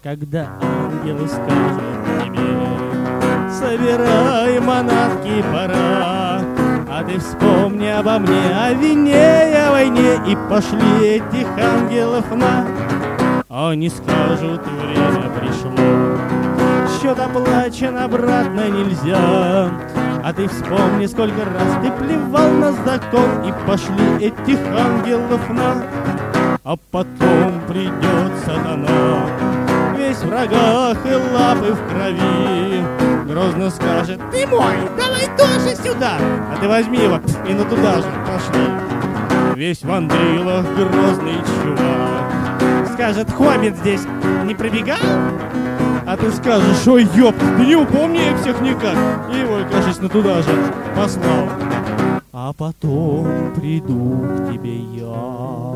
когда ангелы скажут тебе: собирай манатки, пора. А ты вспомни обо мне, о вине и о войне, и пошли этих ангелов на. Они скажут: время пришло, счет оплачен, обратно нельзя. А ты вспомни, сколько раз ты плевал на закон, и пошли этих ангелов на. А потом придет сатана, весь в врагах и лапы в крови, грозно скажет: ты мой, давай тоже сюда. А ты возьми его и на туда же пошли. Весь в андрилах грозный чувак скажет: хоббит здесь не пробегал? А ты скажешь: ой, ёп, да не упомни я всех никак. И его, кажется, туда же послал. А потом приду к тебе я,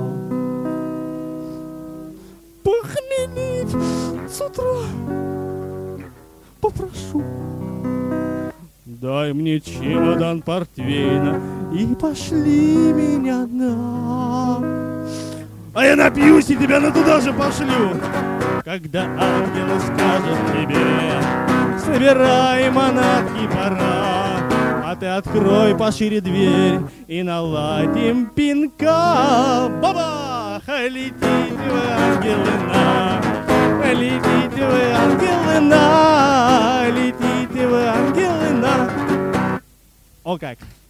похмелить с утра попрошу. Дай мне чемодан портвейна и пошли меня на. А я напьюсь и тебя на туда же пошлю. Когда ангелы скажут тебе: собирай манатки, пора. А ты открой пошире дверь и наладим пинка. Бабах! Летите вы, ангелы, на. Летите вы, ангелы, на. Летите вы, ангелы, на. О как!